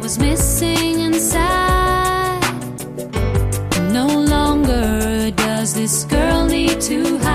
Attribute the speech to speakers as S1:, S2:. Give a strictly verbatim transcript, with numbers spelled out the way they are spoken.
S1: was missing inside. No longer does this girl need to hide.